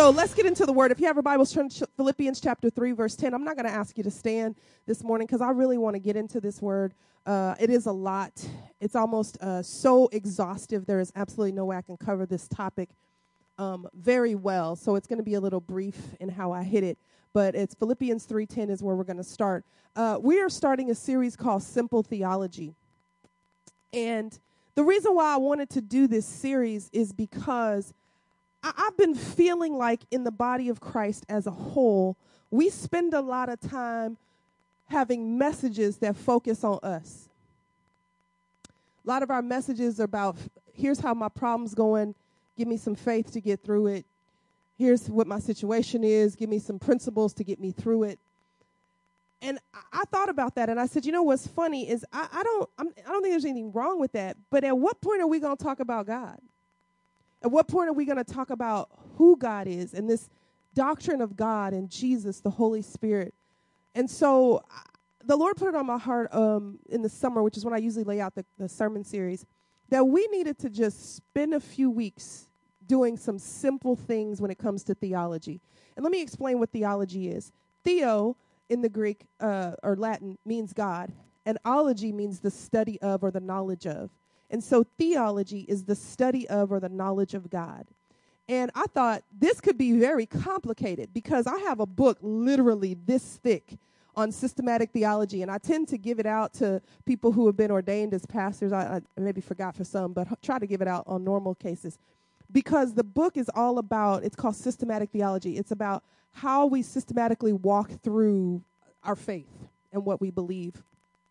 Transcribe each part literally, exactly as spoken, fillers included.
So let's get into the word. If you have your Bibles, turn to Philippians chapter three, verse ten. I'm not going to ask you to stand this morning because I really want to get into this word. Uh, it is a lot. It's almost uh, so exhaustive. There is absolutely no way I can cover this topic um, very well. So it's going to be a little brief in how I hit it. But it's Philippians three ten is where we're going to start. Uh, we are starting a series called Simple Theology. And the reason why I wanted to do this series is because I- I've been feeling like in the body of Christ as a whole, we spend a lot of time having messages that focus on us. A lot of our messages are about, here's how my problem's going, give me some faith to get through it. Here's what my situation is, give me some principles to get me through it. And I, I thought about that, and I said, you know what's funny is I, I don't I'm, I don't think there's anything wrong with that, but at what point are we going to talk about God? At what point are we going to talk about who God is and this doctrine of God and Jesus, the Holy Spirit? And so I, the Lord put it on my heart um, in the summer, which is when I usually lay out the, the sermon series, that we needed to just spend a few weeks doing some simple things when it comes to theology. And let me explain what theology is. Theo in the Greek uh, or Latin means God, and ology means the study of or the knowledge of. And so theology is the study of or the knowledge of God. And I thought this could be very complicated because I have a book literally this thick on systematic theology, and I tend to give it out to people who have been ordained as pastors. I, I maybe forgot for some, but h- try to give it out on normal cases. Because the book is all about, it's called systematic theology. It's about how we systematically walk through our faith and what we believe.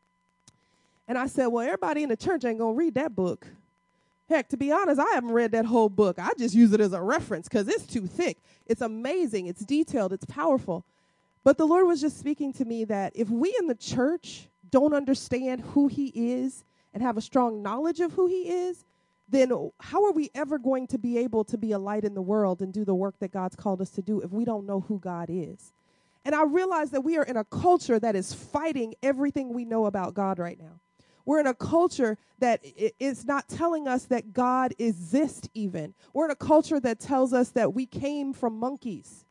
And I said, well, everybody in the church ain't going to read that book. Heck, to be honest, I haven't read that whole book. I just use it as a reference because it's too thick. It's amazing. It's detailed. It's powerful. But the Lord was just speaking to me that if we in the church don't understand who he is and have a strong knowledge of who he is, then how are we ever going to be able to be a light in the world and do the work that God's called us to do if we don't know who God is? And I realize that we are in a culture that is fighting everything we know about God right now. We're in a culture that is not telling us that God exists even. We're in a culture that tells us that we came from monkeys.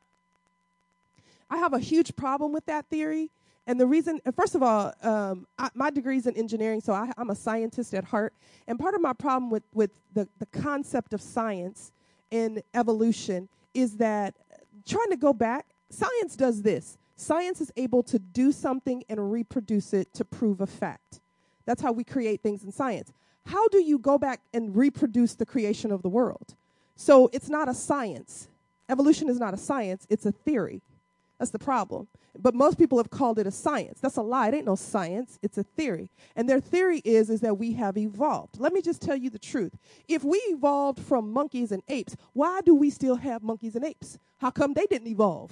I have a huge problem with that theory. And the reason, first of all, um, I, my degree is in engineering, so I, I'm a scientist at heart. And part of my problem with, with the, the concept of science and evolution is that trying to go back, science does this. Science is able to do something and reproduce it to prove a fact. That's how we create things in science. How do you go back and reproduce the creation of the world? So it's not a science. Evolution is not a science. It's a theory. That's the problem. But most people have called it a science. That's a lie. It ain't no science. It's a theory. And their theory is, is that we have evolved. Let me just tell you the truth. If we evolved from monkeys and apes, why do we still have monkeys and apes? How come they didn't evolve?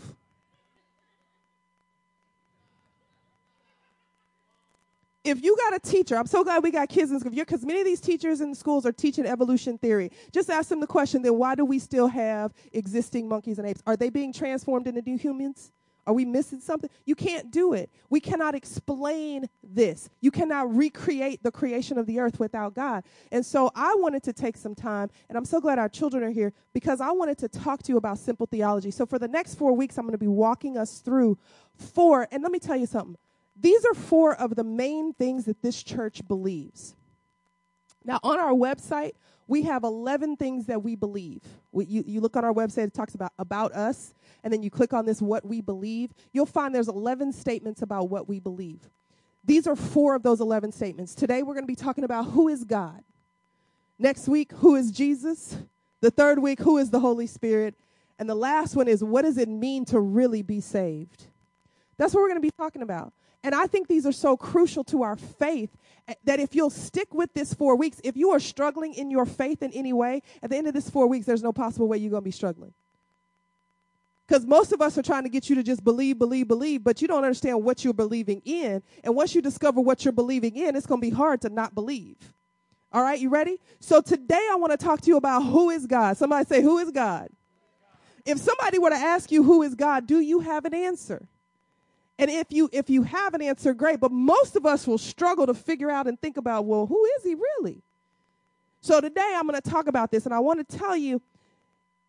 If you got a teacher, I'm so glad we got kids in school, because many of these teachers in the schools are teaching evolution theory. Just ask them the question, then why do we still have existing monkeys and apes? Are they being transformed into new humans? Are we missing something? You can't do it. We cannot explain this. You cannot recreate the creation of the earth without God. And so I wanted to take some time, and I'm so glad our children are here, because I wanted to talk to you about simple theology. So for the next four weeks, I'm going to be walking us through four, and let me tell you something. These are four of the main things that this church believes. Now, on our website, we have eleven things that we believe. We, you, you look on our website, it talks about about us, and then you click on this, what we believe. You'll find there's eleven statements about what we believe. These are four of those eleven statements. Today, we're going to be talking about who is God. Next week, who is Jesus? The third week, who is the Holy Spirit? And the last one is, what does it mean to really be saved? That's what we're going to be talking about. And I think these are so crucial to our faith that if you'll stick with this four weeks, if you are struggling in your faith in any way, at the end of this four weeks, there's no possible way you're going to be struggling. Because most of us are trying to get you to just believe, believe, believe, but you don't understand what you're believing in. And once you discover what you're believing in, it's going to be hard to not believe. All right, you ready? So today I want to talk to you about who is God. Somebody say, who is God? If somebody were to ask you who is God, do you have an answer? And if you if you have an answer, great. But most of us will struggle to figure out and think about, well, who is he really? So today I'm going to talk about this, and I want to tell you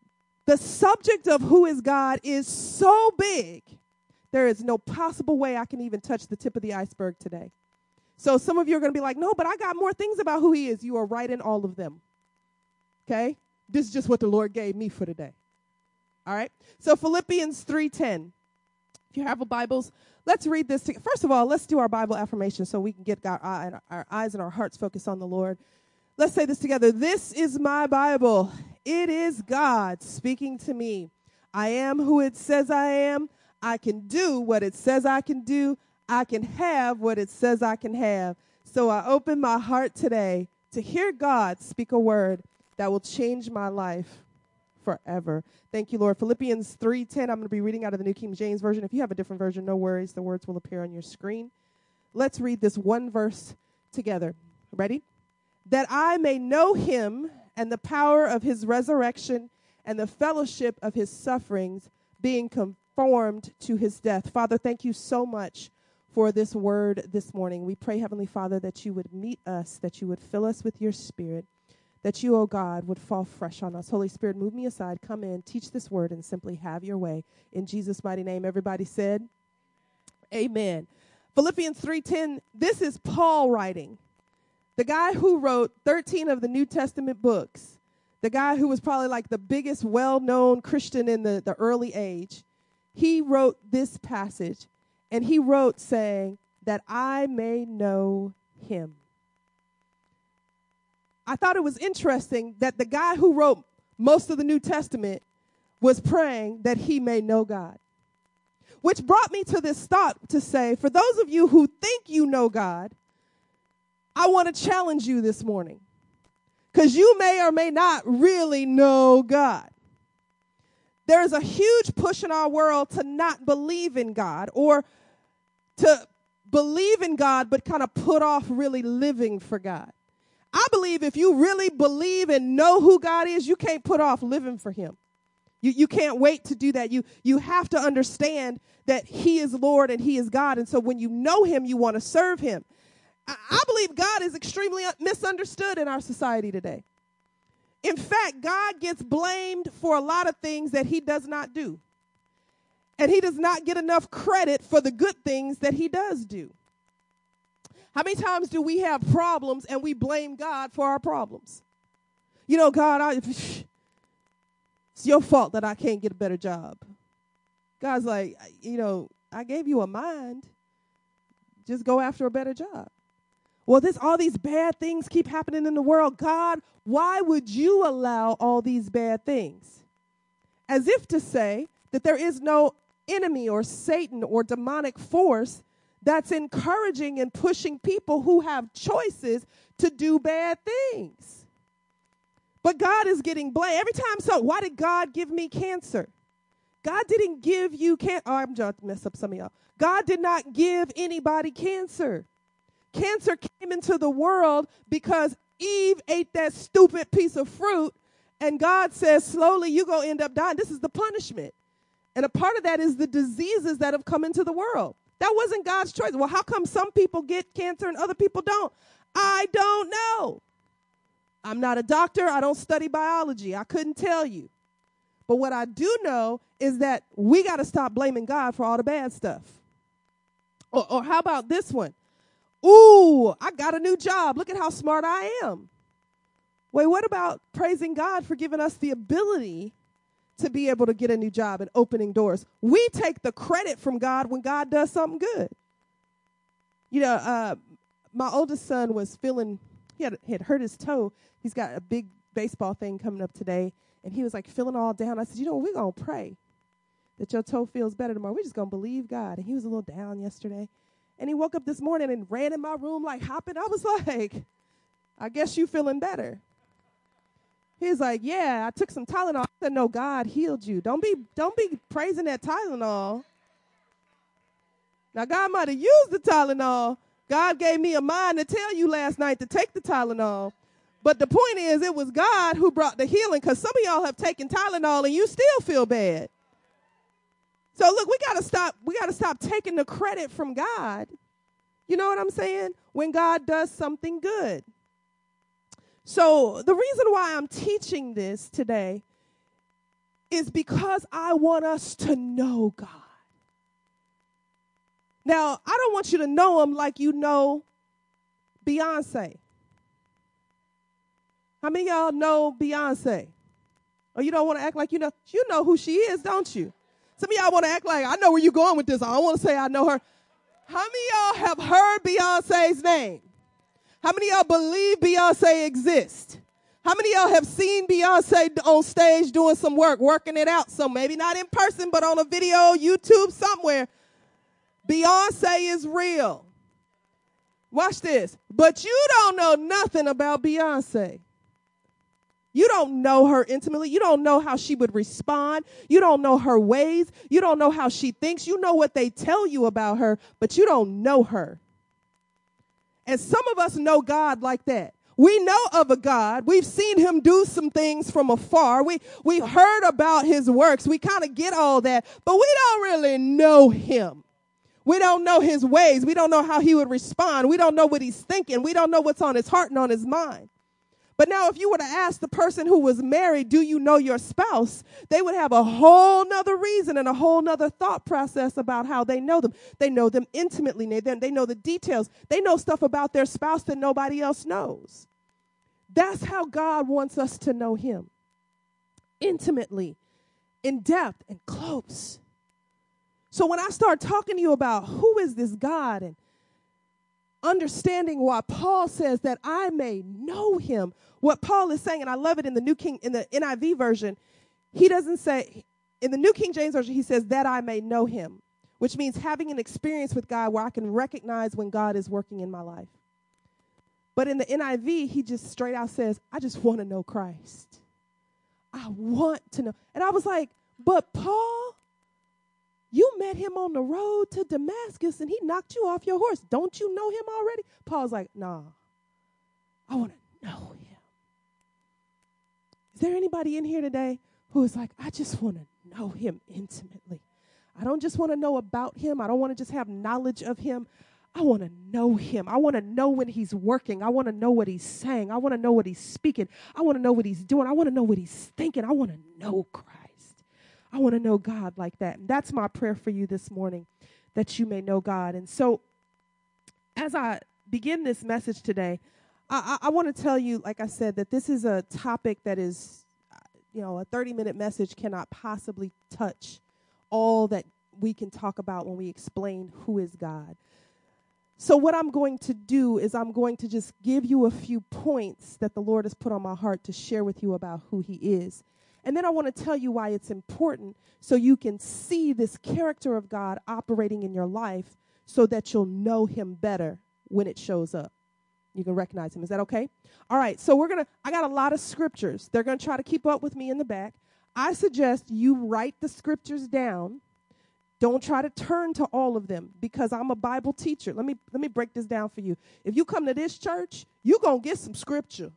The subject of who is God is so big, there is no possible way I can even touch the tip of the iceberg today. So some of you are going to be like, no, but I got more things about who he is. You are right in all of them. Okay? This is just what the Lord gave me for today. All right? So Philippians three ten. If you have a Bibles, let's read this. To, first of all, let's do our Bible affirmation so we can get our, our, our eyes and our hearts focused on the Lord. Let's say this together. This is my Bible. It is God speaking to me. I am who it says I am. I can do what it says I can do. I can have what it says I can have. So I open my heart today to hear God speak a word that will change my life forever. Thank you, Lord. Philippians three ten, I'm going to be reading out of the New King James Version. If you have a different version, no worries. The words will appear on your screen. Let's read this one verse together. Ready? That I may know him and the power of his resurrection and the fellowship of his sufferings, being conformed to his death. Father, thank you so much for this word this morning. We pray, Heavenly Father, that you would meet us, that you would fill us with your spirit, that you, oh God, would fall fresh on us. Holy Spirit, move me aside, come in, teach this word, and simply have your way. In Jesus' mighty name, everybody said, amen. Philippians three ten, this is Paul writing. The guy who wrote thirteen of the New Testament books, the guy who was probably like the biggest well-known Christian in the, the early age, he wrote this passage. And he wrote saying that I may know him. I thought it was interesting that the guy who wrote most of the New Testament was praying that he may know God. Which brought me to this thought to say, for those of you who think you know God, I want to challenge you this morning. Because you may or may not really know God. There is a huge push in our world to not believe in God or to believe in God but kind of put off really living for God. I believe if you really believe and know who God is, you can't put off living for him. You, you can't wait to do that. You, you have to understand that he is Lord and he is God. And so when you know him, you want to serve him. I, I believe God is extremely misunderstood in our society today. In fact, God gets blamed for a lot of things that he does not do. And he does not get enough credit for the good things that he does do. How many times do we have problems and we blame God for our problems? You know, God, I, it's your fault that I can't get a better job. God's like, you know, I gave you a mind. Just go after a better job. Well, this all these bad things keep happening in the world. God, why would you allow all these bad things? As if to say that there is no enemy or Satan or demonic force that's encouraging and pushing people who have choices to do bad things. But God is getting blamed. Every time, so why did God give me cancer? God didn't give you cancer. Oh, I'm just mess up some of y'all. God did not give anybody cancer. Cancer came into the world because Eve ate that stupid piece of fruit, and God says, slowly you're going to end up dying. This is the punishment. And a part of that is the diseases that have come into the world. That wasn't God's choice. Well, how come some people get cancer and other people don't? I don't know. I'm not a doctor. I don't study biology. I couldn't tell you. But what I do know is that we got to stop blaming God for all the bad stuff. Or, or how about this one? Ooh, I got a new job. Look at how smart I am. Wait, what about praising God for giving us the ability to be able to get a new job and opening doors? We take the credit from God when God does something good. You know, uh, my oldest son was feeling, he had, had hurt his toe. He's got a big baseball thing coming up today. And he was like feeling all down. I said, you know, we're going to pray that your toe feels better tomorrow. We're just going to believe God. And he was a little down yesterday. And he woke up this morning and ran in my room like hopping. I was like, I guess you feeling better. He's like, yeah, I took some Tylenol. I said, no, God healed you. Don't be, don't be praising that Tylenol. Now, God might have used the Tylenol. God gave me a mind to tell you last night to take the Tylenol. But the point is, it was God who brought the healing, because some of y'all have taken Tylenol and you still feel bad. So look, we gotta stop, we gotta stop taking the credit from God. You know what I'm saying? When God does something good. So the reason why I'm teaching this today is because I want us to know God. Now, I don't want you to know him like you know Beyonce. How many of y'all know Beyonce? Or you don't want to act like you know? You know who she is, don't you? Some of y'all want to act like, I know where you're going with this. I don't want to say I know her. How many of y'all have heard Beyonce's name? How many of y'all believe Beyonce exists? How many of y'all have seen Beyonce on stage doing some work, working it out? So maybe not in person, but on a video, YouTube, somewhere. Beyonce is real. Watch this. But you don't know nothing about Beyonce. You don't know her intimately. You don't know how she would respond. You don't know her ways. You don't know how she thinks. You know what they tell you about her, but you don't know her. And some of us know God like that. We know of a God. We've seen him do some things from afar. We, we've heard about his works. We kind of get all that, but we don't really know him. We don't know his ways. We don't know how he would respond. We don't know what he's thinking. We don't know what's on his heart and on his mind. But now if you were to ask the person who was married, do you know your spouse? They would have a whole nother reason and a whole nother thought process about how they know them. They know them intimately. They, they know the details. They know stuff about their spouse that nobody else knows. That's how God wants us to know him. Intimately, in depth, and close. So when I start talking to you about who is this God and understanding why Paul says that I may know him, what Paul is saying, and I love it in the New King, in the N I V version, he doesn't say, in the New King James Version, he says that I may know him, which means having an experience with God where I can recognize when God is working in my life. But in the N I V, he just straight out says, I just want to know Christ. I want to know. And I was like, but Paul, you met him on the road to Damascus and he knocked you off your horse. Don't you know him already? Paul's like, nah, I want to know him. Is there anybody in here today who is like, I just want to know him intimately? I don't just want to know about him. I don't want to just have knowledge of him. I want to know him. I want to know when he's working. I want to know what he's saying. I want to know what he's speaking. I want to know what he's doing. I want to know what he's thinking. I want to know Christ. I want to know God like that. And that's my prayer for you this morning, that you may know God. And so as I begin this message today, I, I, I want to tell you, like I said, that this is a topic that is, you know, a thirty-minute message cannot possibly touch all that we can talk about when we explain who is God. So what I'm going to do is I'm going to just give you a few points that the Lord has put on my heart to share with you about who he is. And then I want to tell you why it's important so you can see this character of God operating in your life so that you'll know him better when it shows up. You can recognize him. Is that okay? All right. So we're going to, I got a lot of scriptures. They're going to try to keep up with me in the back. I suggest you write the scriptures down. Don't try to turn to all of them because I'm a Bible teacher. Let me, let me break this down for you. If you come to this church, you're going to get some scripture.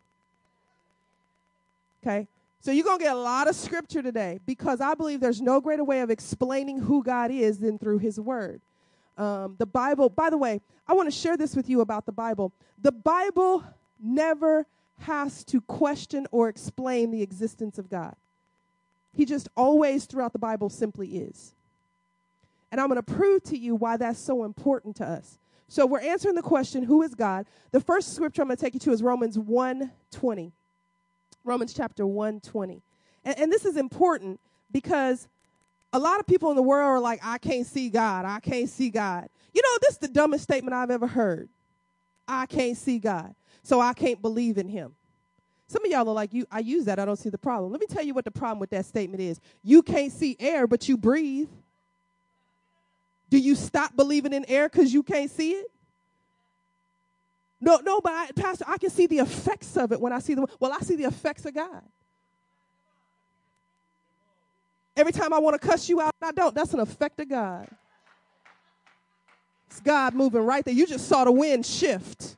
Okay? So you're going to get a lot of scripture today because I believe there's no greater way of explaining who God is than through his word. Um, the Bible, by the way, I want to share this with you about the Bible. The Bible never has to question or explain the existence of God. He just always throughout the Bible simply is. And I'm going to prove to you why that's so important to us. So we're answering the question, who is God? The first scripture I'm going to take you to is Romans one twenty. Romans chapter one twenty. And, and this is important because a lot of people in the world are like, I can't see God. I can't see God. You know, this is the dumbest statement I've ever heard. I can't see God, so I can't believe in him. Some of y'all are like, you. I use that. I don't see the problem. Let me tell you what the problem with that statement is. You can't see air, but you breathe. Do you stop believing in air because you can't see it? No, no, but I, Pastor, I can see the effects of it when I see the, well, I see the effects of God. Every time I want to cuss you out, I don't. That's an effect of God. It's God moving right there. You just saw the wind shift.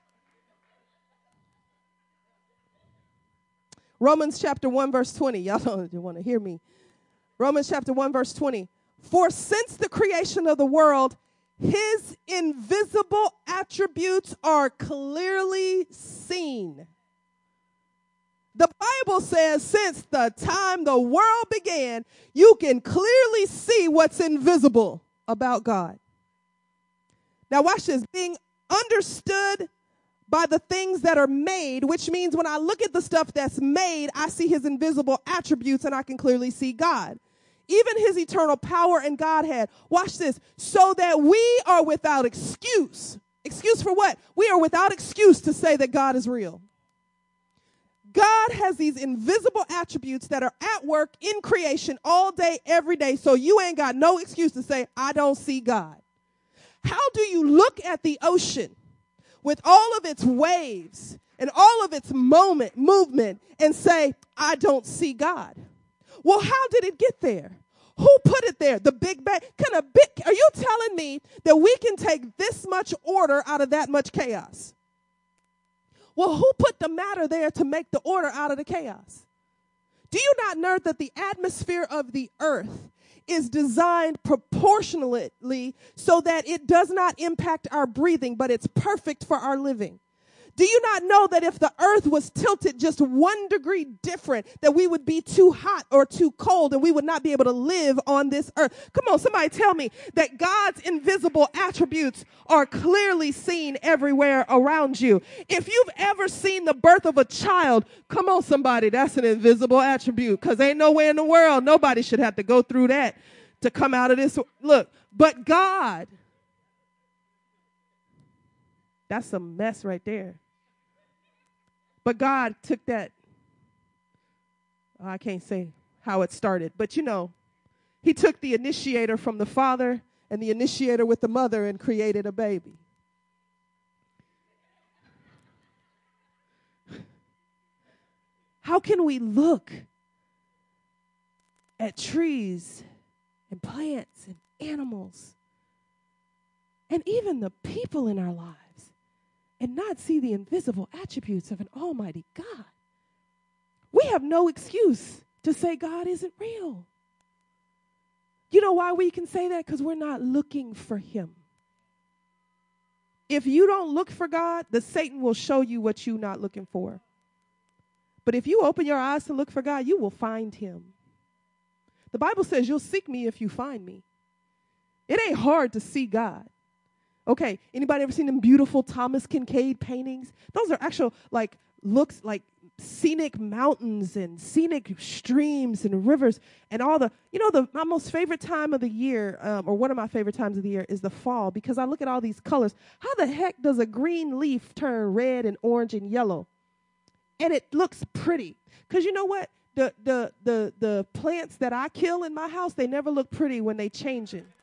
Romans chapter one, verse twenty. Y'all don't want to hear me. Romans chapter one, verse twenty. For since the creation of the world, his invisible attributes are clearly seen. The Bible says since the time the world began, you can clearly see what's invisible about God. Now watch this. Being understood by the things that are made, which means when I look at the stuff that's made, I see his invisible attributes and I can clearly see God. Even his eternal power and Godhead. Watch this. So that we are without excuse. Excuse for what? We are without excuse to say that God is real. God has these invisible attributes that are at work in creation all day, every day. So you ain't got no excuse to say, I don't see God. How do you look at the ocean with all of its waves and all of its moment, movement and say, I don't see God? Well, how did it get there? Who put it there? The Big Bang? Can a big, are you telling me that we can take this much order out of that much chaos? Well, who put the matter there to make the order out of the chaos? Do you not know that the atmosphere of the earth is designed proportionally so that it does not impact our breathing, but it's perfect for our living? Do you not know that if the earth was tilted just one degree different, that we would be too hot or too cold and we would not be able to live on this earth? Come on, somebody tell me that God's invisible attributes are clearly seen everywhere around you. If you've ever seen the birth of a child, come on, somebody, that's an invisible attribute, because ain't no way in the world nobody should have to go through that to come out of this. Look, but God, that's a mess right there. But God took that, oh, I can't say how it started, but you know, he took the initiator from the father and the initiator with the mother and created a baby. How can we look at trees and plants and animals and even the people in our lives and not see the invisible attributes of an almighty God? We have no excuse to say God isn't real. You know why we can say that? Because we're not looking for him. If you don't look for God, the Satan will show you what you're not looking for. But if you open your eyes to look for God, you will find him. The Bible says you'll seek me if you find me. It ain't hard to see God. Okay, anybody ever seen them beautiful Thomas Kinkade paintings? Those are actual, like, looks like scenic mountains and scenic streams and rivers and all the, you know, the my most favorite time of the year, um, or one of my favorite times of the year is the fall, because I look at all these colors. How the heck does a green leaf turn red and orange and yellow? And it looks pretty. Because you know what? The, the, the, the plants that I kill in my house, they never look pretty when they change it.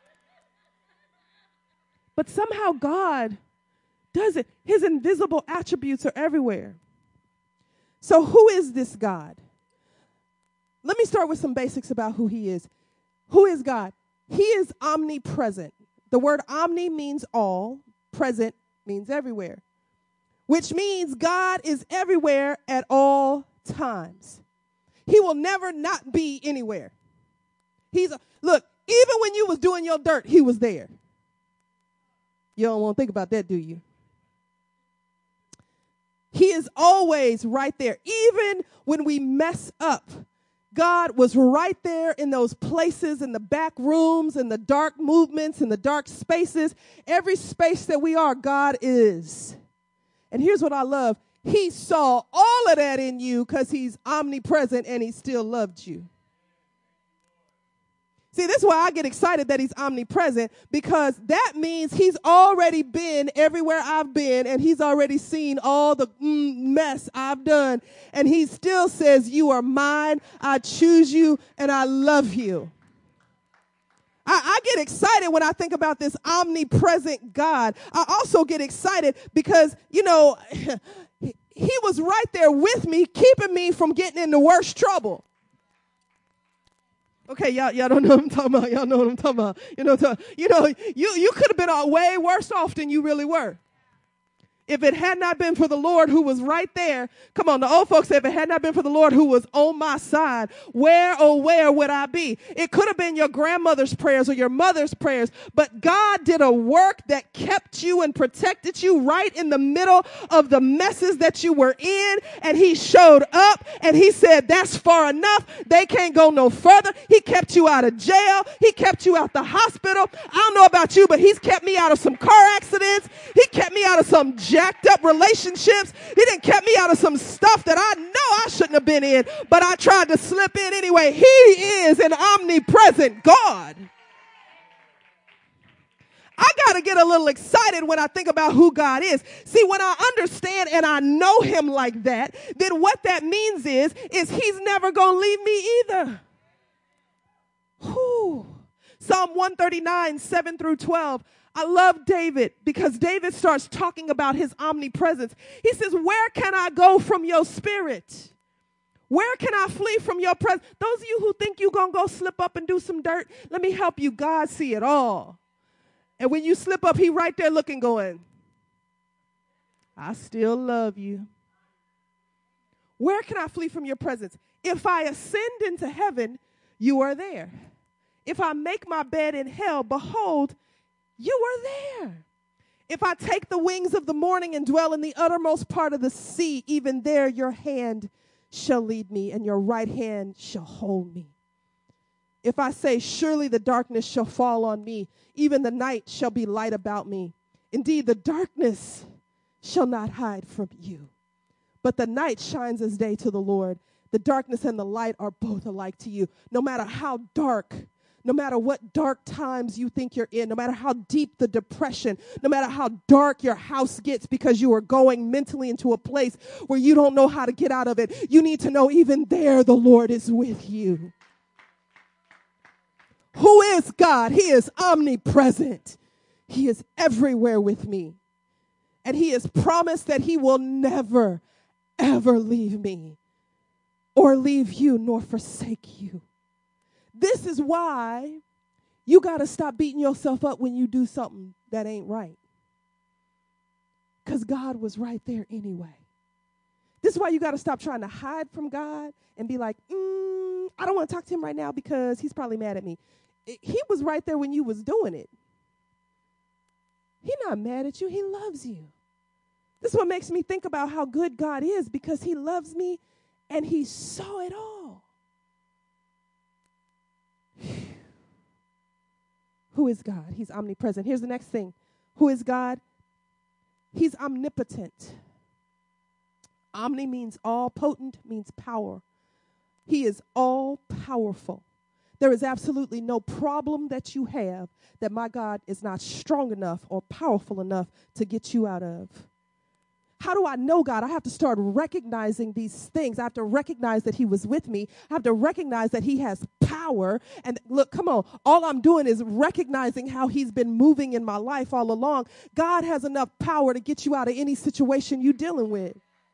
But somehow God does it. His invisible attributes are everywhere. So who is this God? Let me start with some basics about who he is. Who is God? He is omnipresent. The word omni means all. Present means everywhere. Which means God is everywhere at all times. He will never not be anywhere. He's a, look, even when you was doing your dirt, he was there. You don't want to think about that, do you? He is always right there. Even when we mess up, God was right there in those places, in the back rooms, in the dark movements, in the dark spaces. Every space that we are, God is. And here's what I love. He saw all of that in you because he's omnipresent and he still loved you. See, this is why I get excited that he's omnipresent, because that means he's already been everywhere I've been and he's already seen all the mm, mess I've done. And he still says, you are mine, I choose you, and I love you. I, I get excited when I think about this omnipresent God. I also get excited because, you know, he, he was right there with me, keeping me from getting into worse trouble. Okay, y'all, y'all don't know what I'm talking about. Y'all know what I'm talking about. You know, you know, you, you could have been way worse off than you really were. If it had not been for the Lord who was right there, come on, the old folks say, if it had not been for the Lord who was on my side, where, oh, where would I be? It could have been your grandmother's prayers or your mother's prayers, but God did a work that kept you and protected you right in the middle of the messes that you were in, and he showed up, and he said, that's far enough. They can't go no further. He kept you out of jail. He kept you out the hospital. I don't know about you, but he's kept me out of some car accidents. He kept me out of some jacked up relationships. He didn't kept me out of some stuff that I know I shouldn't have been in, but I tried to slip in anyway. He is an omnipresent God. I got to get a little excited when I think about who God is. See, when I understand and I know him like that, then what that means is, is he's never going to leave me either. Whew. Psalm one thirty-nine, seven through twelve. I love David because David starts talking about his omnipresence. He says, where can I go from your spirit? Where can I flee from your presence? Those of you who think you're going to go slip up and do some dirt, let me help you. God see it all. And when you slip up, he right there looking, going, I still love you. Where can I flee from your presence? If I ascend into heaven, you are there. If I make my bed in hell, behold, you are there. If I take the wings of the morning and dwell in the uttermost part of the sea, even there your hand shall lead me, and your right hand shall hold me. If I say, surely the darkness shall fall on me, even the night shall be light about me. Indeed, the darkness shall not hide from you. But the night shines as day to the Lord. The darkness and the light are both alike to you. No matter how dark, no matter what dark times you think you're in, no matter how deep the depression, no matter how dark your house gets because you are going mentally into a place where you don't know how to get out of it, you need to know even there the Lord is with you. Who is God? He is omnipresent. He is everywhere with me. And he has promised that he will never, ever leave me or leave you nor forsake you. This is why you got to stop beating yourself up when you do something that ain't right. Because God was right there anyway. This is why you got to stop trying to hide from God and be like, mm, I don't want to talk to him right now because he's probably mad at me. It, he was right there when you was doing it. He's not mad at you. He loves you. This is what makes me think about how good God is, because he loves me and he saw it all. Who is God? He's omnipresent. Here's the next thing. Who is God? He's omnipotent. Omni means all, potent means power. He is all powerful. There is absolutely no problem that you have that my God is not strong enough or powerful enough to get you out of. How do I know God? I have to start recognizing these things. I have to recognize that he was with me. I have to recognize that he has power. And look, come on. All I'm doing is recognizing how he's been moving in my life all along. God has enough power to get you out of any situation you're dealing with.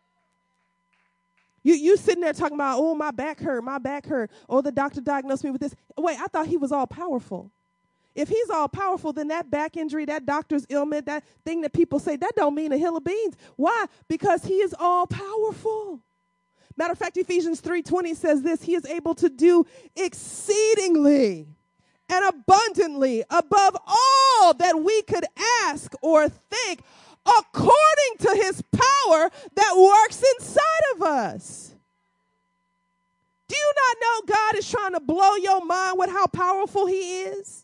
You you sitting there talking about, oh, my back hurt, my back hurt. Oh, the doctor diagnosed me with this. Wait, I thought he was all powerful. If he's all powerful, then that back injury, that doctor's ailment, that thing that people say, that don't mean a hill of beans. Why? Because he is all powerful. Matter of fact, Ephesians three twenty says this: he is able to do exceedingly and abundantly above all that we could ask or think, according to his power that works inside of us. Do you not know God is trying to blow your mind with how powerful he is?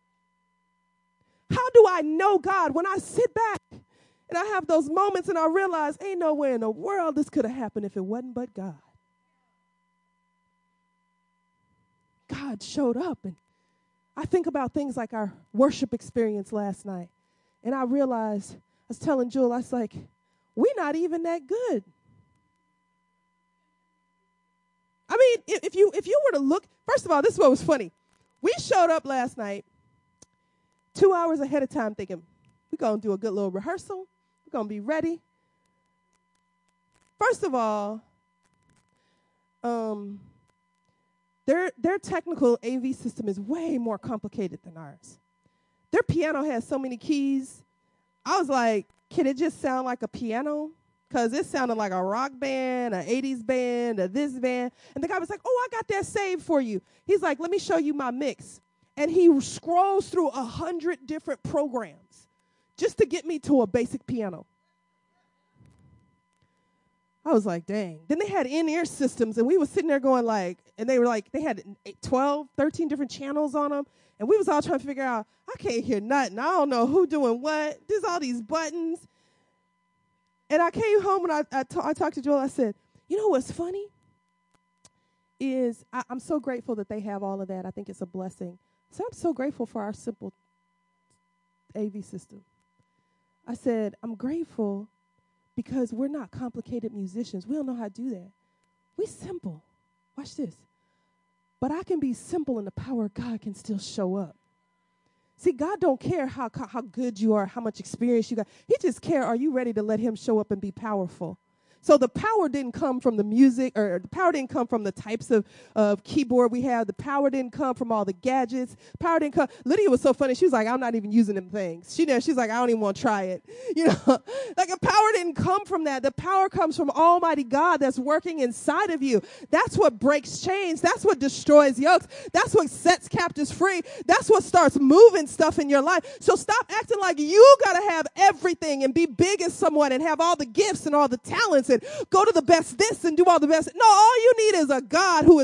How do I know God? When I sit back and I have those moments and I realize ain't nowhere in the world this could have happened if it wasn't but God. God showed up, and I think about things like our worship experience last night, and I realized, I was telling Jewel, I was like, we're not even that good. I mean, if you if you were to look, first of all, this is what was funny. We showed up last night two hours ahead of time thinking, we're going to do a good little rehearsal. We're going to be ready. First of all, um, their their technical A V system is way more complicated than ours. Their piano has so many keys. I was like, can it just sound like a piano? Because it sounded like a rock band, an eighties band, a this band. And the guy was like, oh, I got that saved for you. He's like, let me show you my mix. And he scrolls through a hundred different programs just to get me to a basic piano. I was like, dang. Then they had in-ear systems, and we were sitting there going like, and they were like, they had twelve, thirteen different channels on them. And we was all trying to figure out, I can't hear nothing. I don't know who doing what. There's all these buttons. And I came home and I, I, ta- I talked to Joel. I said, you know what's funny? Is I, I'm so grateful that they have all of that. I think it's a blessing. So I'm so grateful for our simple A V system. I said, I'm grateful because we're not complicated musicians. We don't know how to do that. We simple. Watch this. But I can be simple and the power of God can still show up. See, God don't care how how good you are, how much experience you got. He just care, are you ready to let him show up and be powerful? So the power didn't come from the music, or the power didn't come from the types of, of keyboard we have. The power didn't come from all the gadgets. Power didn't come. Lydia was so funny. She was like, I'm not even using them things. She there, she's like, I don't even want to try it. You know, like a power didn't come from that. The power comes from Almighty God that's working inside of you. That's what breaks chains. That's what destroys yokes. That's what sets captives free. That's what starts moving stuff in your life. So stop acting like you got to have everything and be big as someone and have all the gifts and all the talents and go to the best this and do all the best. No, all you need is a God who is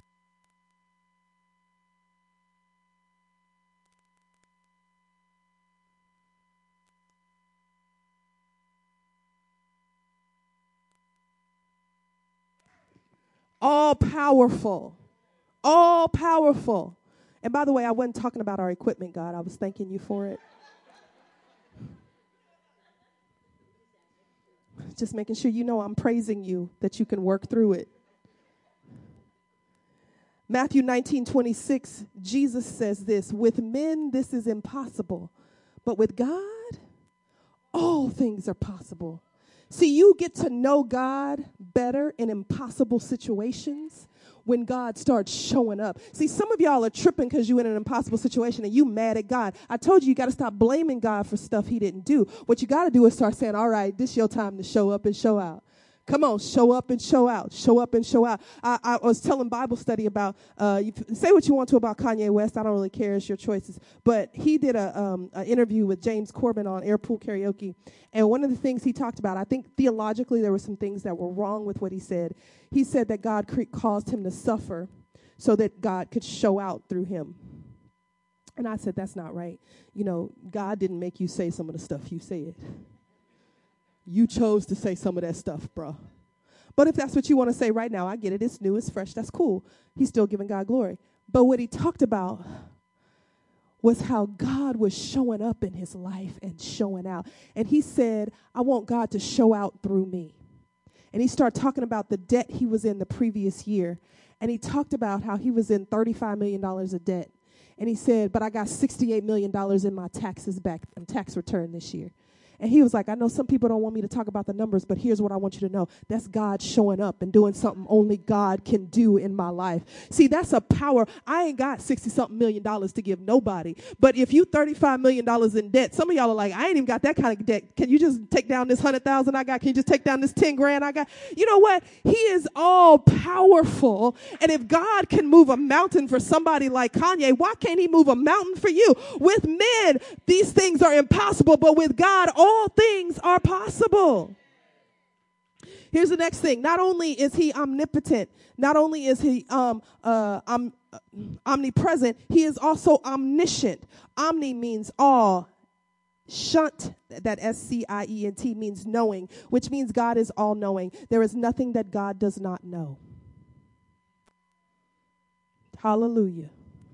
all powerful. All powerful. And by the way, I wasn't talking about our equipment, God. I was thanking you for it. Just making sure you know I'm praising you, that you can work through it. Matthew nineteen twenty-six, Jesus says this, with men this is impossible, but with God, all things are possible. See, you get to know God better in impossible situations when God starts showing up. See, some of y'all are tripping because you're in an impossible situation and you mad at God. I told you, you got to stop blaming God for stuff he didn't do. What you got to do is start saying, all right, this is your time to show up and show out. Come on, show up and show out. Show up and show out. I, I was telling Bible study about, uh, you say what you want to about Kanye West. I don't really care. It's your choices. But he did a um, an interview with James Corbin on Airpool Karaoke. And one of the things he talked about, I think theologically there were some things that were wrong with what he said. He said that God cre- caused him to suffer so that God could show out through him. And I said, that's not right. You know, God didn't make you say some of the stuff you said. You chose to say some of that stuff, bro. But if that's what you want to say right now, I get it. It's new, it's fresh, that's cool. He's still giving God glory. But what he talked about was how God was showing up in his life and showing out. And he said, I want God to show out through me. And he started talking about the debt he was in the previous year. And he talked about how he was in thirty-five million dollars of debt. And he said, but I got sixty-eight million dollars in my taxes back, in tax return this year. And he was like, I know some people don't want me to talk about the numbers, but here's what I want you to know. That's God showing up and doing something only God can do in my life. See, that's a power. I ain't got sixty-something million dollars to give nobody. But if you thirty-five million dollars in debt, some of y'all are like, I ain't even got that kind of debt. Can you just take down this one hundred thousand dollars I got? Can you just take down this ten grand I got? You know what? He is all powerful. And if God can move a mountain for somebody like Kanye, why can't he move a mountain for you? With men, these things are impossible, but with God, all things are possible. Here's the next thing. Not only is he omnipotent, not only is he um, uh, um, uh, omnipresent, he is also omniscient. Omni means all. Shunt, that S C I E N T, means knowing, which means God is all-knowing. There is nothing that God does not know. Hallelujah.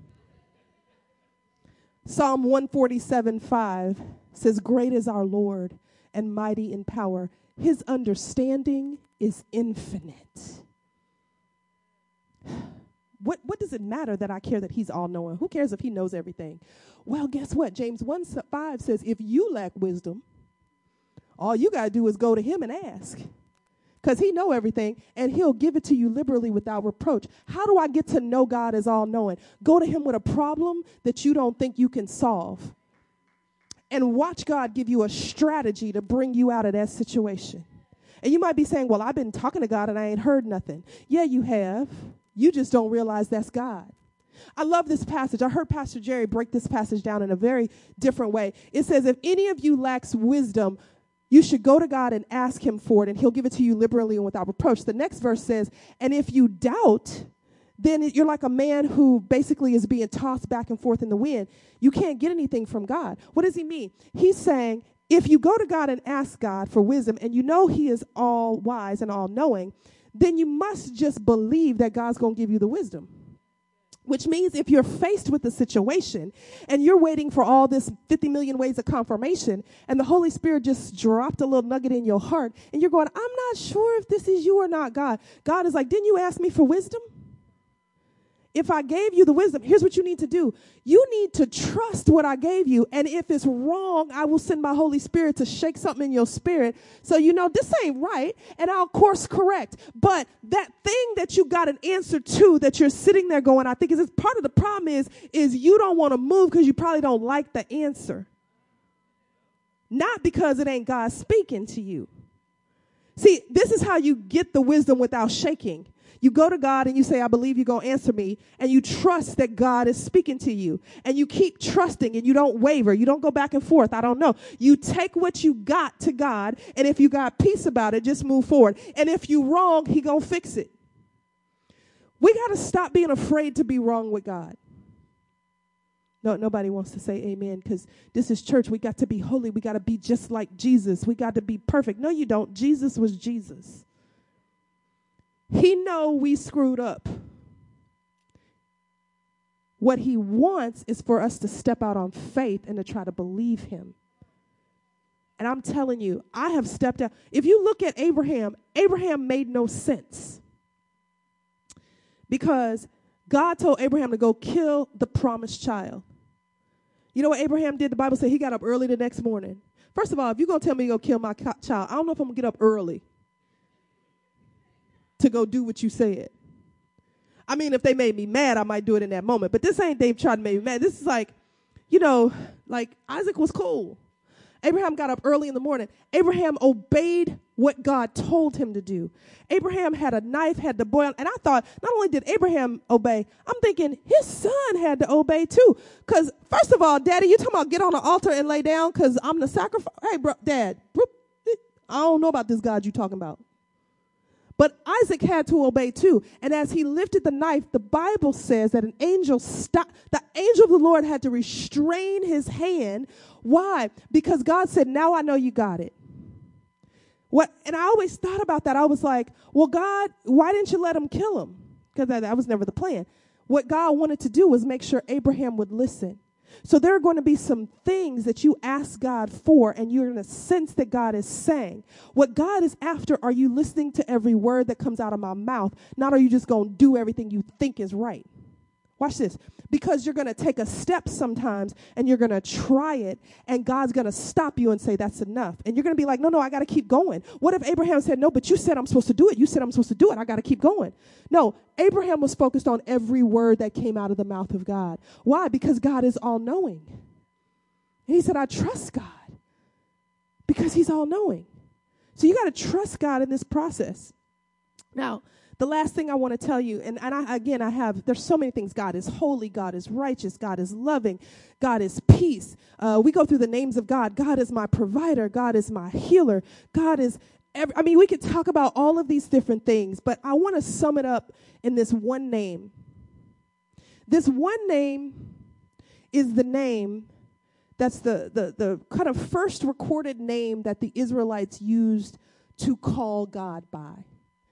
Psalm one forty-seven five says, great is our Lord and mighty in power. His understanding is infinite. What, what does it matter that I care that he's all-knowing? Who cares if he knows everything? Well, guess what? James one five says, if you lack wisdom, all you got to do is go to him and ask. Because he know everything, and he'll give it to you liberally without reproach. How do I get to know God as all-knowing? Go to him with a problem that you don't think you can solve. and watch God give you a strategy to bring you out of that situation. And you might be saying, well, I've been talking to God and I ain't heard nothing. Yeah, you have. You just don't realize that's God. I love this passage. I heard Pastor Jerry break this passage down in a very different way. It says, if any of you lacks wisdom, you should go to God and ask him for it, and he'll give it to you liberally and without reproach. The next verse says, and if you doubt, then you're like a man who basically is being tossed back and forth in the wind. You can't get anything from God. What does he mean? He's saying, if you go to God and ask God for wisdom, and you know he is all wise and all knowing, then you must just believe that God's going to give you the wisdom. Which means if you're faced with a situation and you're waiting for all this fifty million ways of confirmation, and the Holy Spirit just dropped a little nugget in your heart, and you're going, I'm not sure if this is you or not, God. God is like, didn't you ask me for wisdom? If I gave you the wisdom, here's what you need to do. You need to trust what I gave you. And if it's wrong, I will send my Holy Spirit to shake something in your spirit. So you know, this ain't right. And I'll course correct. But that thing that you got an answer to that you're sitting there going, I think is part of the problem is, is you don't want to move because you probably don't like the answer. Not because it ain't God speaking to you. See, this is how you get the wisdom without shaking. You go to God and you say, I believe you're going to answer me. And you trust that God is speaking to you. And you keep trusting and you don't waver. You don't go back and forth. I don't know. You take what you got to God. And if you got peace about it, just move forward. And if you wrong, he going to fix it. We got to stop being afraid to be wrong with God. No, nobody wants to say amen because this is church. We got to be holy. We got to be just like Jesus. We got to be perfect. No, you don't. Jesus was Jesus. He know we screwed up. What he wants is for us to step out on faith and to try to believe him. And I'm telling you, I have stepped out. If you look at Abraham, Abraham made no sense. Because God told Abraham to go kill the promised child. You know what Abraham did? The Bible said he got up early the next morning. First of all, if you're going to tell me to go kill my child, I don't know if I'm going to get up early to go do what you said. I mean, if they made me mad, I might do it in that moment. But this ain't Dave trying to make me mad. This is like, you know, like Isaac was cool. Abraham got up early in the morning. Abraham obeyed what God told him to do. Abraham had a knife, had to boil. And I thought, not only did Abraham obey, I'm thinking his son had to obey too. Because first of all, Daddy, you talking about get on the altar and lay down because I'm the sacrifice. Hey, bro, Dad, I don't know about this God you talking about. But Isaac had to obey too. And as he lifted the knife, the Bible says that an angel stopped. The angel of the Lord had to restrain his hand. Why? Because God said, now I know you got it. What? And I always thought about that. I was like, well, God, why didn't you let him kill him? Because that, that was never the plan. What God wanted to do was make sure Abraham would listen. So there are going to be some things that you ask God for, and you're going to sense that God is saying. What God is after, are you listening to every word that comes out of my mouth? Not are you just going to do everything you think is right? Watch this. Because you're going to take a step sometimes, and you're going to try it, and God's going to stop you and say, that's enough. And you're going to be like, no, no, I got to keep going. What if Abraham said, no, but you said I'm supposed to do it. You said I'm supposed to do it. I got to keep going. No, Abraham was focused on every word that came out of the mouth of God. Why? Because God is all-knowing. And he said, I trust God because he's all-knowing. So you got to trust God in this process. Now, the last thing I want to tell you, and, and I, again, I have, there's so many things. God is holy. God is righteous. God is loving. God is peace. Uh, we go through the names of God. God is my provider. God is my healer. God is, every, I mean, we could talk about all of these different things, but I want to sum it up in this one name. This one name is the name that's the, the, the kind of first recorded name that the Israelites used to call God by.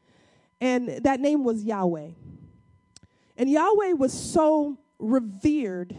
And that name was Yahweh. And Yahweh was so revered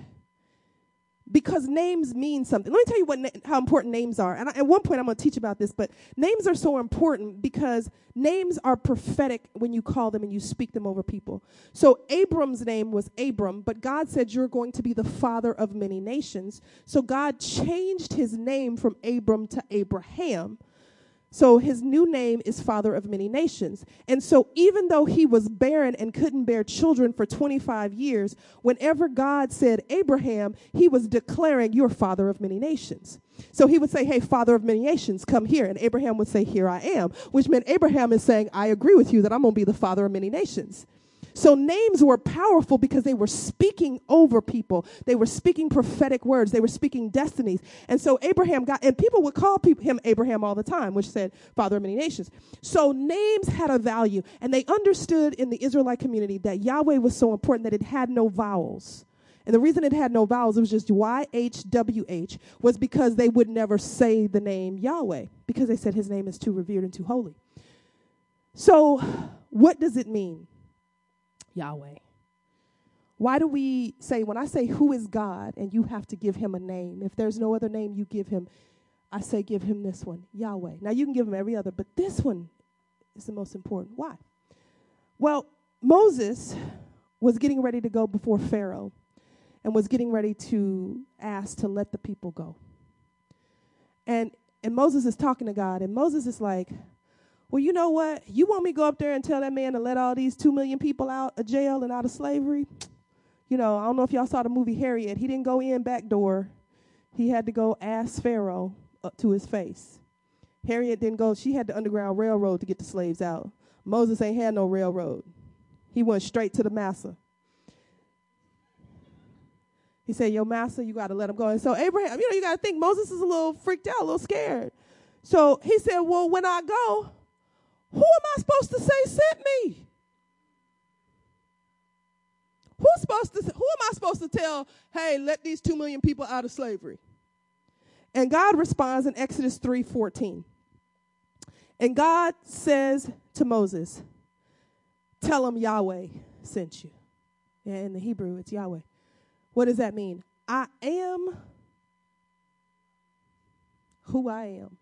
because names mean something. Let me tell you what na- how important names are. And I, at one point I'm going to teach about this, but names are so important because names are prophetic when you call them and you speak them over people. So Abram's name was Abram, but God said you're going to be the father of many nations. So God changed his name from Abram to Abraham. So his new name is Father of Many Nations. And so even though he was barren and couldn't bear children for twenty-five years, whenever God said Abraham, he was declaring, you're Father of Many Nations. So he would say, hey, Father of Many Nations, come here. And Abraham would say, here I am, which meant Abraham is saying, I agree with you that I'm going to be the Father of Many Nations. So names were powerful because they were speaking over people. They were speaking prophetic words. They were speaking destinies. And so Abraham got, and people would call people, him Abraham all the time, which said Father of Many Nations. So names had a value, and they understood in the Israelite community that Yahweh was so important that it had no vowels. And the reason it had no vowels, it was just Y H W H, was because they would never say the name Yahweh, because they said his name is too revered and too holy. So what does it mean? Yahweh. Why do we say, when I say who is God and you have to give him a name, if there's no other name you give him, I say give him this one, Yahweh. Now you can give him every other, but this one is the most important. Why? Well, Moses was getting ready to go before Pharaoh and was getting ready to ask to let the people go. And and Moses is talking to God, and Moses is like, well, you know what? You want me to go up there and tell that man to let all these two million people out of jail and out of slavery? You know, I don't know if y'all saw the movie Harriet. He didn't go in back door. He had to go ask Pharaoh up to his face. Harriet didn't go. She had the Underground Railroad to get the slaves out. Moses ain't had no railroad. He went straight to the master. He said, yo, master, you got to let him go. And so Abraham, you know, you got to think Moses is a little freaked out, a little scared. So he said, well, when I go, who am I supposed to say sent me? Who's supposed to? Who am I supposed to tell, hey, let these two million people out of slavery? And God responds in Exodus three fourteen. And God says to Moses, tell him Yahweh sent you. Yeah, in the Hebrew, it's Yahweh. What does that mean? I am who I am.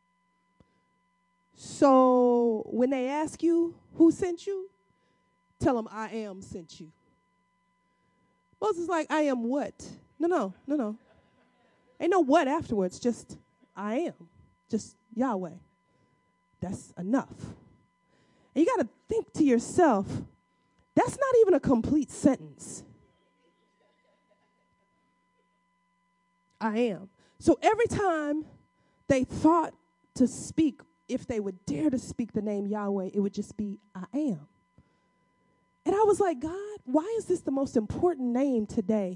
So when they ask you who sent you, tell them I am sent you. Moses is like, I am what? No, no, no, no. Ain't no what afterwards, just I am. Just Yahweh. That's enough. And you got to think to yourself, that's not even a complete sentence. I am. So every time they thought to speak, if they would dare to speak the name Yahweh, it would just be, I am. And I was like, God, why is this the most important name today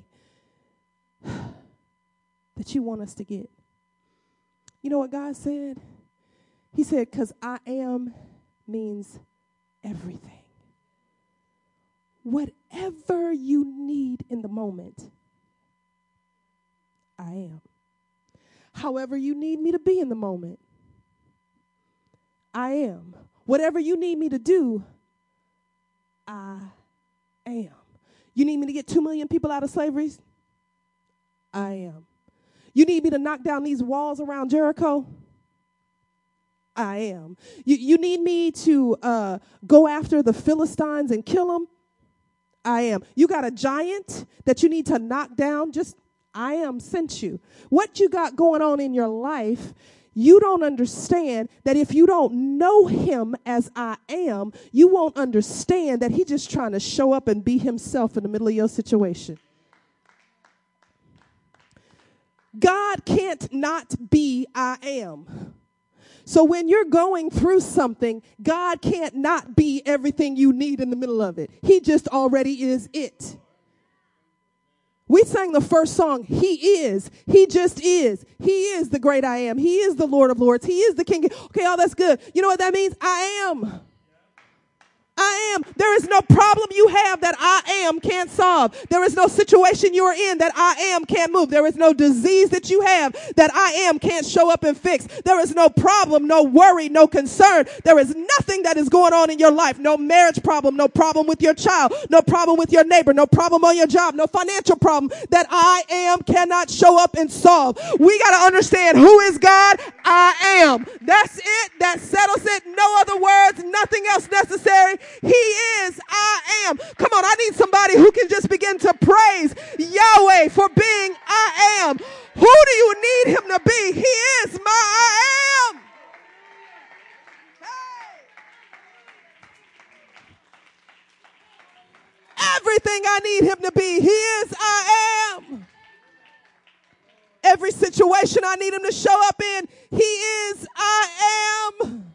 that you want us to get? You know what God said? He said, because I am means everything. Whatever you need in the moment, I am. However you need me to be in the moment, I am. Whatever you need me to do, I am. You need me to get two million people out of slavery? I am. You need me to knock down these walls around Jericho? I am. You, you need me to uh, go after the Philistines and kill them? I am. You got a giant that you need to knock down? Just, I am sent you. What you got going on in your life, you don't understand that if you don't know him as I am, you won't understand that he's just trying to show up and be himself in the middle of your situation. God can't not be I am. So when you're going through something, God can't not be everything you need in the middle of it. He just already is it. We sang the first song, he is, he just is, he is the great I am, he is the Lord of Lords, he is the King. Okay, all that's good. You know what that means? I am. I am. There is no problem you have that I am can't solve. There is no situation you are in that I am can't move. There is no disease that you have that I am can't show up and fix. There is no problem, no worry, no concern. There is nothing that is going on in your life. No marriage problem, no problem with your child, no problem with your neighbor, no problem on your job, no financial problem that I am cannot show up and solve. We got to understand who is God. I am. That's it. That settles it. No other words, nothing else necessary. He is, I am. Come on, I need somebody who can just begin to praise Yahweh for being I am. Who do you need him to be? He is my I am. everything I need him to be. He is I am. Every situation I need him to show up in, he is I am.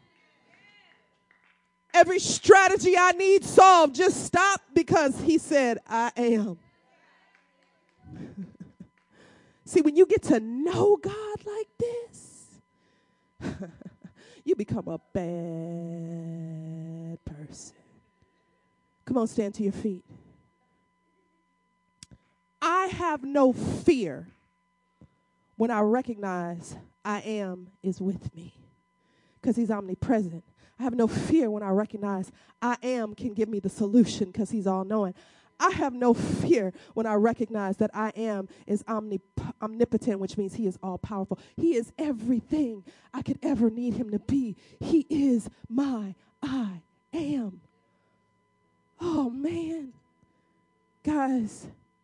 Every strategy I need solved, just stop because he said I am. See, when you get to know God like this, you become a bad person. Come on, stand to your feet. I have no fear when I recognize I am is with me because he's omnipresent. I have no fear when I recognize I am can give me the solution because he's all-knowing. I have no fear when I recognize that I am is omnip- omnipotent, which means he is all-powerful. He is everything I could ever need him to be. He is my I am. Oh, man. Guys,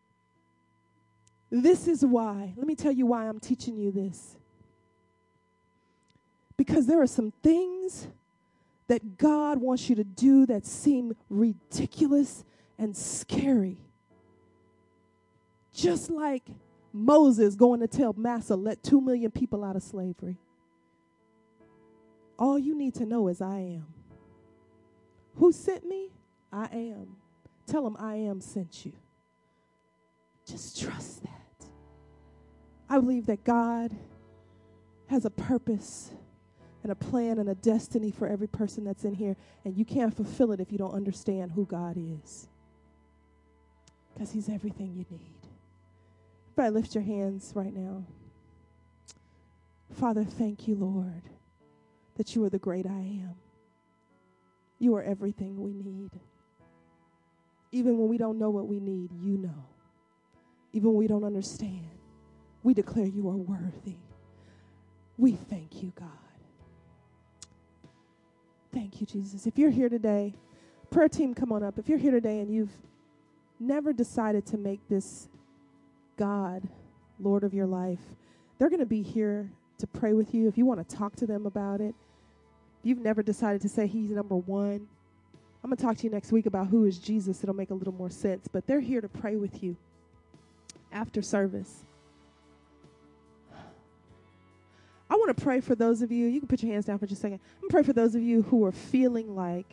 this is why. Let me tell you why I'm teaching you this. Because there are some things that God wants you to do that seem ridiculous and scary. Just like Moses going to tell Massa, let two million people out of slavery. All you need to know is I am. Who sent me? I am. Tell him I am sent you. Just trust that. I believe that God has a purpose and a plan and a destiny for every person that's in here, and you can't fulfill it if you don't understand who God is. Because he's everything you need. Everybody lift your hands right now. Father, thank you, Lord, that you are the great I am. You are everything we need. Even when we don't know what we need, you know. Even when we don't understand, we declare you are worthy. We thank you, God. Thank you, Jesus. If you're here today, prayer team, come on up. If you're here today and you've never decided to make this God Lord of your life, they're going to be here to pray with you. If you want to talk to them about it, if you've never decided to say he's number one, I'm going to talk to you next week about who is Jesus. It'll make a little more sense. But they're here to pray with you after service. I want to pray for those of you. You can put your hands down for just a second. I'm going to pray for those of you who are feeling like,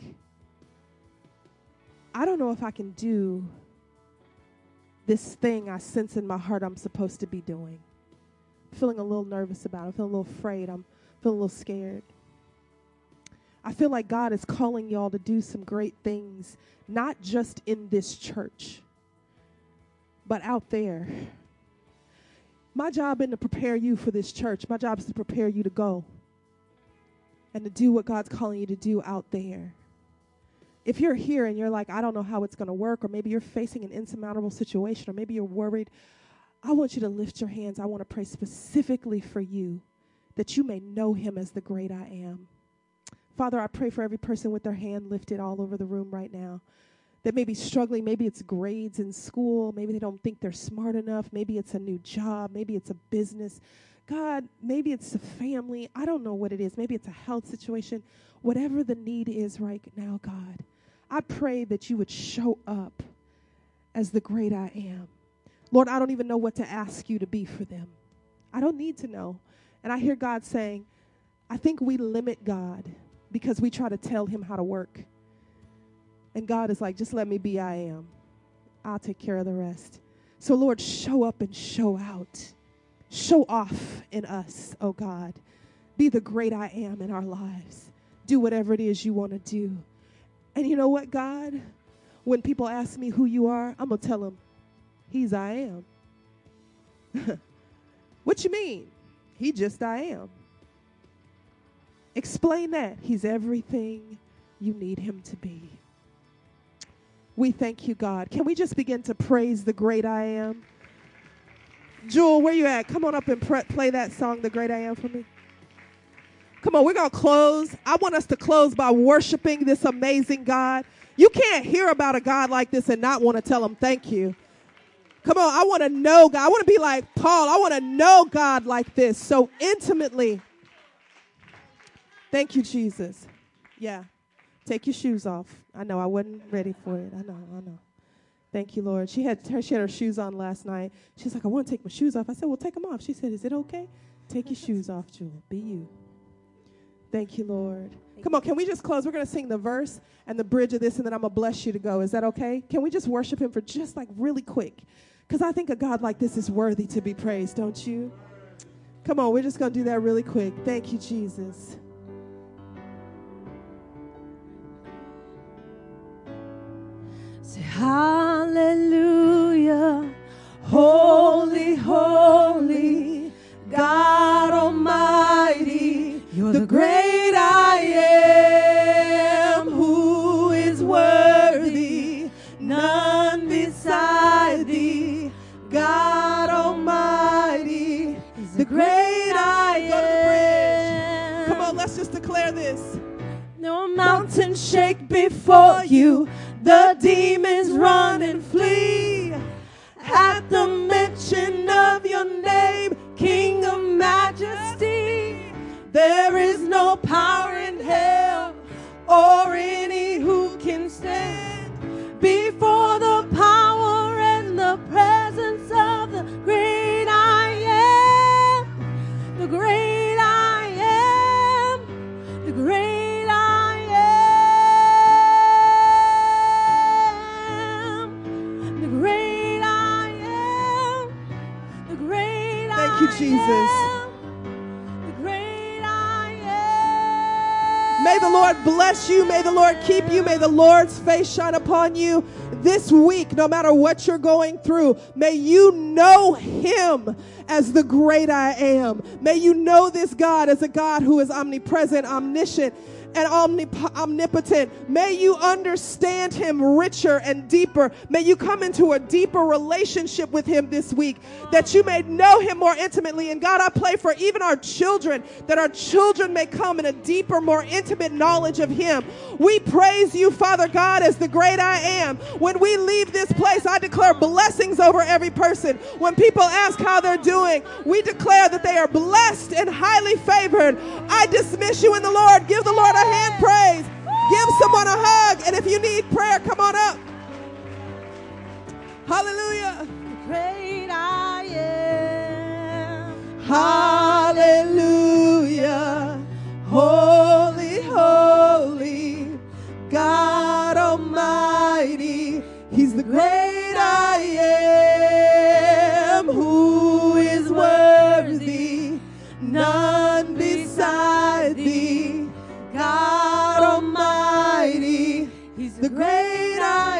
I don't know if I can do this thing I sense in my heart I'm supposed to be doing. I'm feeling a little nervous about it. I'm feeling a little afraid. I'm feeling a little scared. I feel like God is calling y'all to do some great things, not just in this church, but out there. My job isn't to prepare you for this church. My job is to prepare you to go and to do what God's calling you to do out there. If you're here and you're like, I don't know how it's going to work, or maybe you're facing an insurmountable situation, or maybe you're worried, I want you to lift your hands. I want to pray specifically for you that you may know him as the great I am. Father, I pray for every person with their hand lifted all over the room right now that may be struggling. Maybe it's grades in school. Maybe they don't think they're smart enough. Maybe it's a new job. Maybe it's a business. God, maybe it's a family. I don't know what it is. Maybe it's a health situation. Whatever the need is right now, God, I pray that you would show up as the great I am. Lord, I don't even know what to ask you to be for them. I don't need to know. And I hear God saying, I think we limit God because we try to tell him how to work. And God is like, just let me be I am. I'll take care of the rest. So, Lord, show up and show out. Show off in us, oh God. Be the great I am in our lives. Do whatever it is you want to do. And you know what, God? When people ask me who you are, I'm going to tell them, he's I am. What you mean? He just I am. Explain that. He's everything you need him to be. We thank you, God. Can we just begin to praise the great I am? Jewel, where you at? Come on up and pre- play that song, The Great I Am, for me. Come on, we're going to close. I want us to close by worshiping this amazing God. You can't hear about a God like this and not want to tell him thank you. Come on, I want to know God. I want to be like Paul. I want to know God like this so intimately. Thank you, Jesus. Yeah. Take your shoes off. I know I wasn't ready for it. I know, I know. Thank you, Lord. She had her, she had her shoes on last night. She's like, I want to take my shoes off. I said, well, take them off. She said, is it okay? Take your shoes off, Jewel. Be you. Thank you, Lord. Come on, can we just close? We're going to sing the verse and the bridge of this, and then I'm going to bless you to go. Is that okay? Can we just worship him for just like really quick? Because I think a God like this is worthy to be praised, don't you? Come on, we're just going to do that really quick. Thank you, Jesus. Say hallelujah, holy, holy, God Almighty, you're the great I am, who is worthy, none beside thee, God Almighty, is the great I am. Come on, let's just declare this. No mountain shake before you, the demons run and flee. At the mention of your name, King of majesty, there is no power in hell or any who can stand before the power and the presence of the great I am, the great I am, the great I am, the great I am, the great I am. Thank you, Jesus. May the Lord bless you. May the Lord keep you. May the Lord's face shine upon you this week, no matter what you're going through. May you know him as the great I am. May you know this God as a God who is omnipresent, omniscient, and omnip- omnipotent. May you understand him richer and deeper. May you come into a deeper relationship with him this week, that you may know him more intimately. And God, I pray for even our children, that our children may come in a deeper, more intimate knowledge of him. We praise you, Father God, as the great I am. When we leave this place, I declare blessings over every person. When people ask how they're doing, we declare that they are blessed and highly favored. I dismiss you in the Lord. Give the Lord a hand praise. Give someone a hug. And if you need prayer, come on up. Hallelujah. Great I am. Hallelujah. Holy, holy, God Almighty. He's the great I am, who is worthy, none beside thee. God Almighty, he's the great I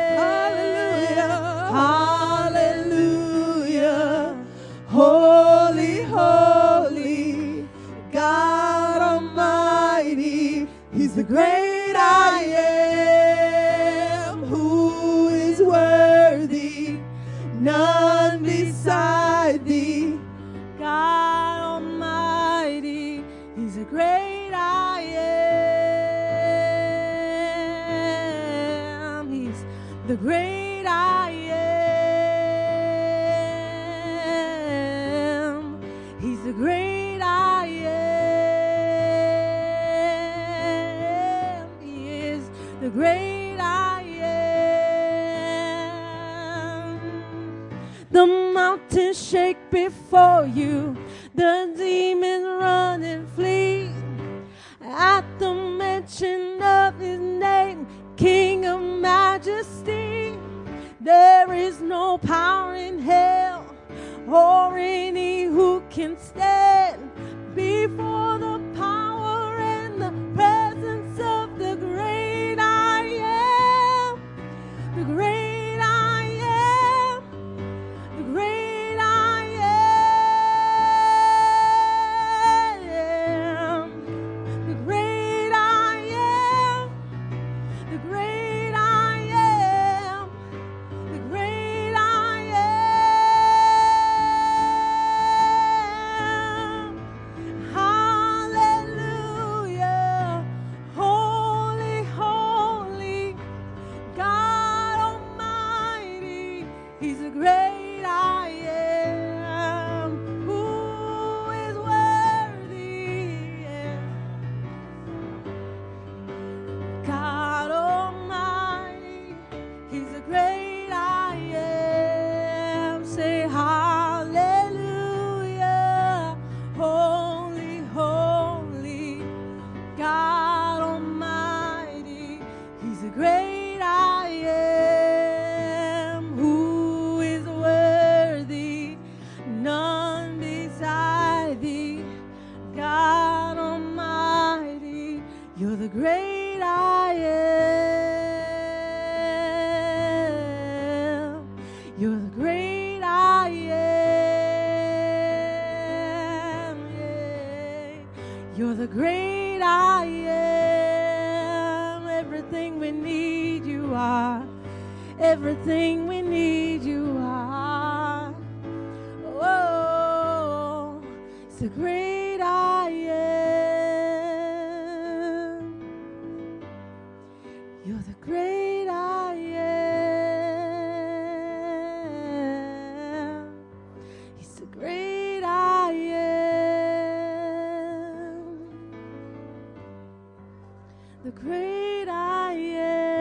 am. Hallelujah. Hallelujah. Holy, holy, God Almighty, he's the great I am, who is worthy, none beside thee. God Almighty, he's a great I am. He's the great I am. He's the great I am. He is the great I am. The mountains shake before you, the demons run and flee. At the mention of his name, King of majesty, there is no power in hell or any who can stand before the power and the presence of the great I am, the great I am, the great I am, the great I am, the great I am, the great I am. great I am. You're the great I am. Yeah. You're the great I am. Everything we need, you are. Everything we need, you are. Oh, it's the great I am. You're the great I am. He's the great I am. The great I am.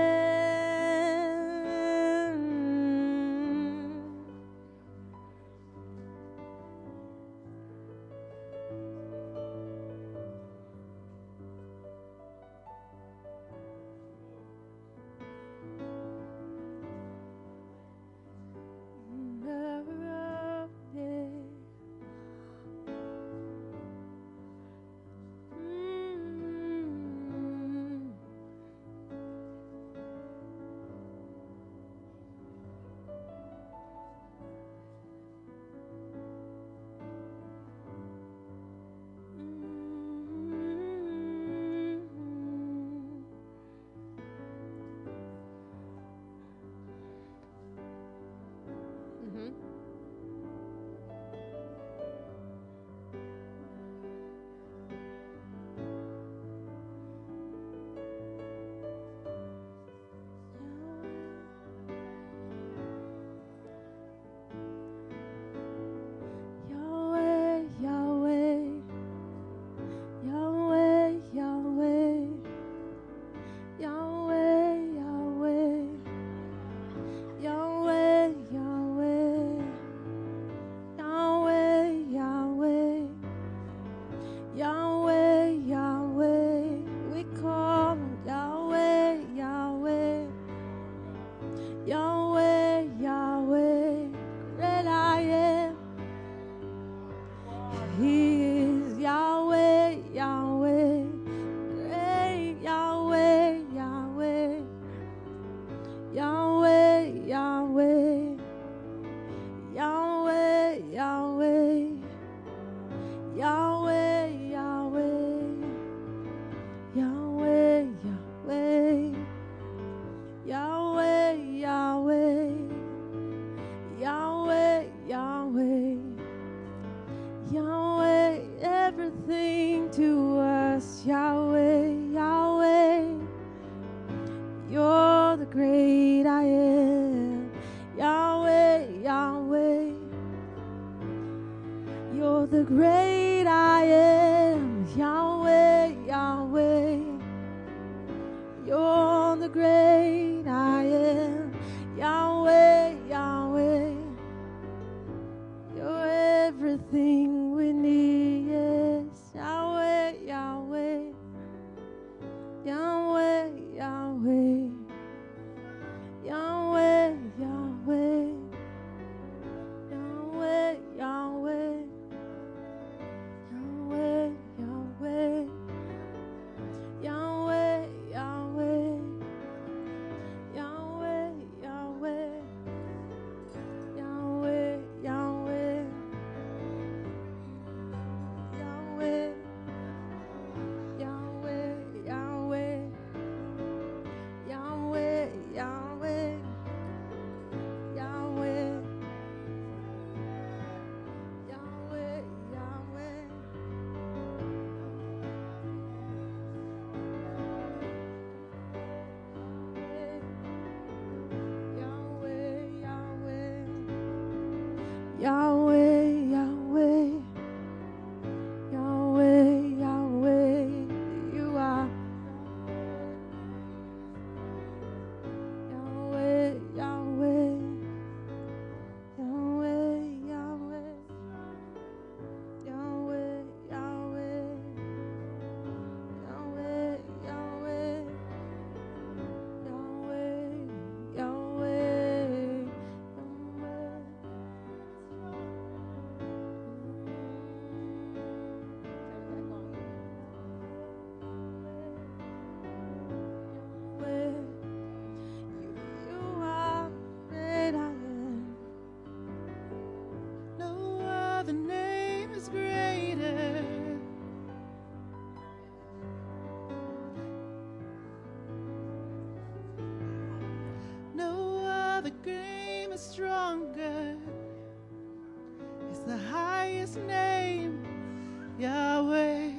is stronger. It's the highest name, Yahweh.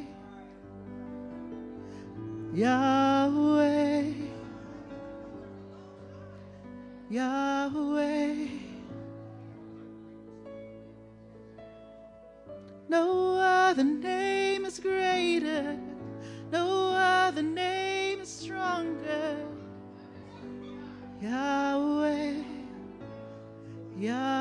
Yahweh. Yahweh. No other name is greater. No other name is stronger. Yahweh. Yahweh.